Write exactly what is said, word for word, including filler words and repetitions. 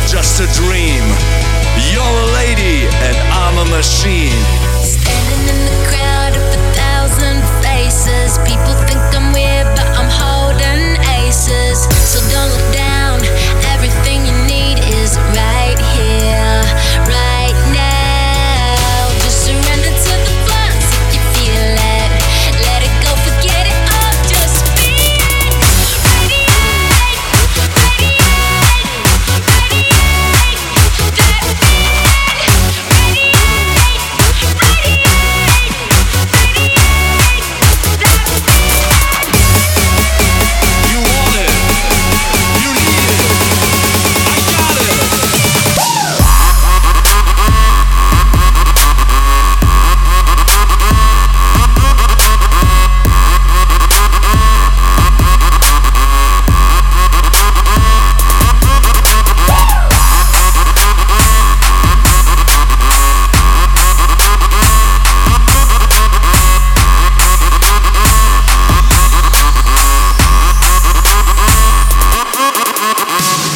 just a dream. You're a lady and I'm a machine. Standing in the crowd.